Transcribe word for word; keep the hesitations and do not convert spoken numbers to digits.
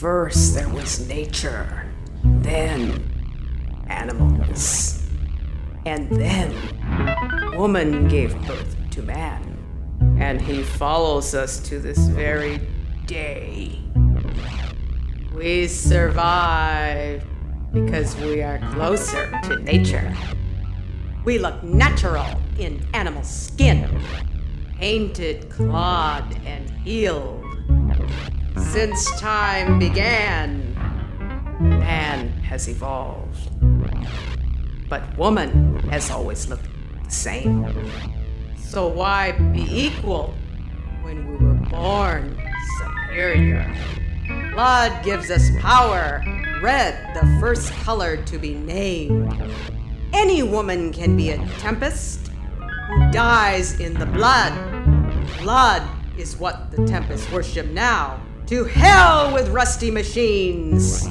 First there was nature, then animals, and then woman gave birth to man. And he follows us to this very day. We survive because we are closer to nature. We look natural in animal skin, painted, clawed, and healed. Since time began, man has evolved. But woman has always looked the same. So why be equal when we were born superior? Blood gives us power, red the first color to be named. Any woman can be a tempest who dies in the blood. Blood is what the tempests worship now. To hell with rusty machines!